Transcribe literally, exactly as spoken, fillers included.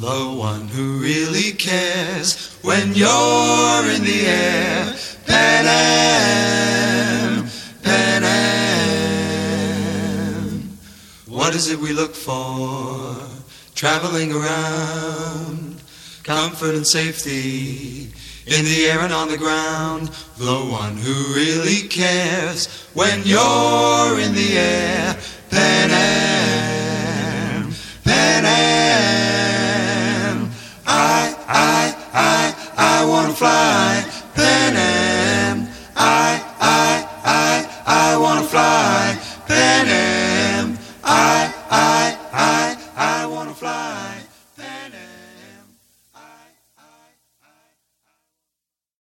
The one who really cares when you're in the air. Pan Am, Pan Am. What is it we look for? Traveling around, comfort and safety, in the air and on the ground. The one who really cares when you're in the air. Pan Am, Pan Am. I, I, I, I wanna fly Pan Am. I, I, I, I wanna fly Pan Am.